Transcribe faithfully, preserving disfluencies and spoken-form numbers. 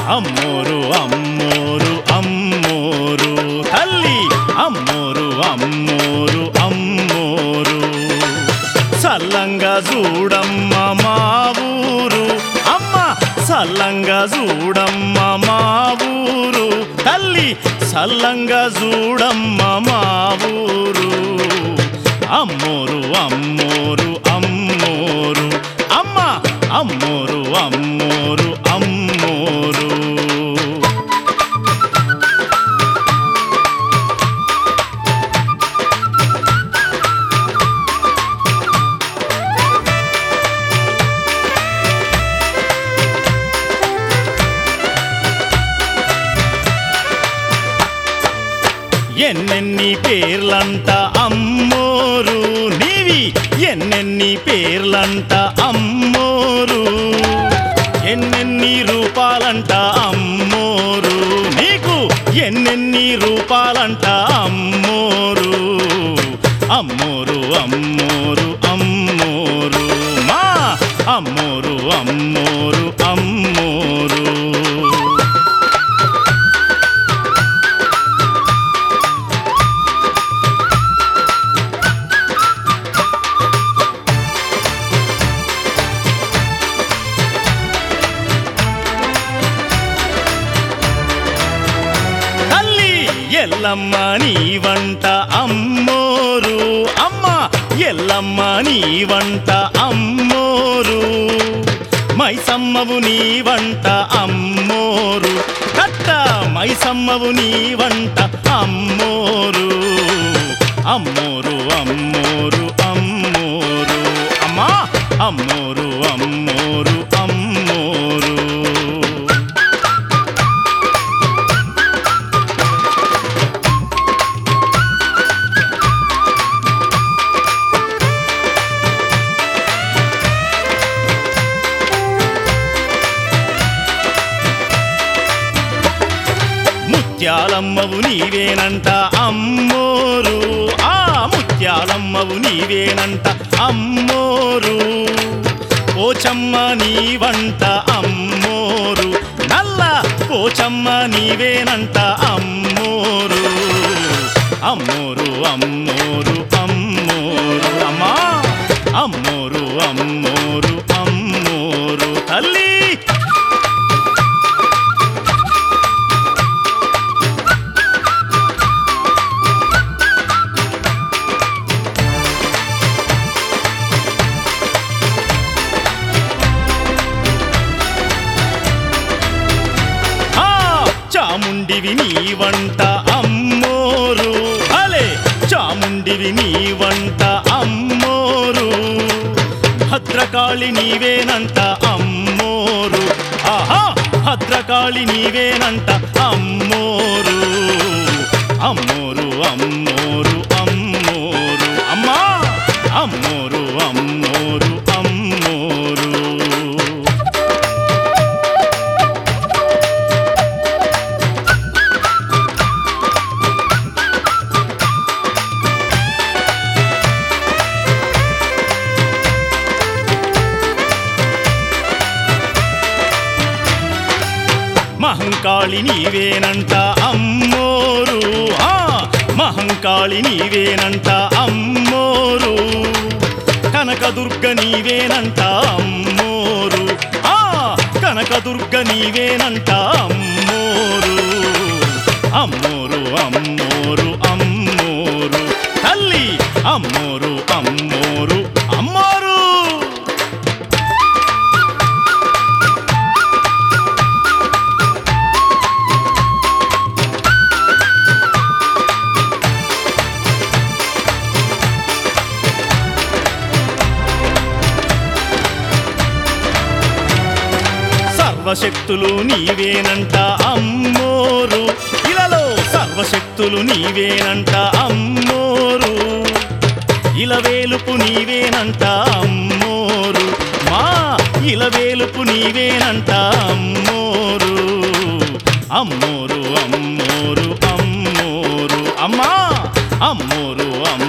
అమ్మోరు అమ్మోరు అమ్మోరు తల్లి అమ్మోరు అమ్మోరు అమ్మోరు సల్లంగా చూడమ్మ మా ఊరు అమ్మ సల్లంగా చూడమ్మ మా ఊరు తల్లి సల్లంగా చూడమ్మ మా ఊరు అమ్మోరు అమ్మోరు అమ్మోరు అమ్మ అమ్మోరు అమ్మోరు అమ్మోరు ఎన్నెన్ని పేర్లంట అమ్మోరు నీవి ఎన్నెన్ని పేర్లంట అమ్మోరు ఎన్నెన్ని రూపాలంట అమ్మోరు నీకు ఎన్నెన్ని రూపాలంట అమ్మోరు అమ్మోరు అమ్మోరు అమ్మోరు మా అమ్మోరు అమ్మోరు అమ్మోరు ఎల్లమ్మ నీ వంట అమ్మోరు అమ్మ ఎల్లమ్మ నీ వంట అమ్మోరు మైసమ్మవు నీ వంట అమ్మోరు కట్ట మైసమ్మవు నీ వంట అమ్మోరు అమ్మోరు అమ్మోరు అమ్మోరు అమ్మా అమ్మోరు అమ్మోరు అమ్మోరు ముత్యాలమ్మవు నీవేనంట అమ్మోరు ఆ ముత్యాలమ్మవు నీవేనంట అమ్మోరు పోచమ్మ నీ వంట అమ్మోరు నల్ల పోచమ్మ నీవేనంట అమ్మోరు అమ్మోరు అమ్మోరు అమ్మోరు అమ్మా అమ్మోరు అమ్మోరు అమ్మోరు తల్లి చాముండివి నీ వంట అమ్మోరు అలే చాముండివి నీ వంట అమ్మోరు భద్రకాళి నీవేనంట అమ్మోరు ఆహా భద్రకాళి నీవేనంట అమ్మోరు అమ్మోరు అమ్మోరు అమ్మోరు అమ్మా అమ్మోరు అమ్మోరు అమ్మోరు మహంకాళి నీవేనంట అమ్మోరు ఆ మహంకాళి నీవేనంట అమ్మోరు కనకదుర్గ నీవేనంట అమ్మోరు ఆ కనకదుర్గ నీవేనంట అమ్మోరు అమ్మోరు అమ్మోరు అమ్మోరు తల్లి అమ్మోరు అమ్మోరు అమ్మోరు సర్వశక్తులు నీవేనంట అమ్మోరు ఇలలో సర్వశక్తులు నీవేనంట అమ్మోరు ఇలవేలుపు నీవేనంట అమ్మోరు మా ఇలవేలుపు నీవేనంట అమ్మోరు అమ్మోరు అమ్మోరు అమ్మోరు అమ్మా అమ్మోరు అమ్మ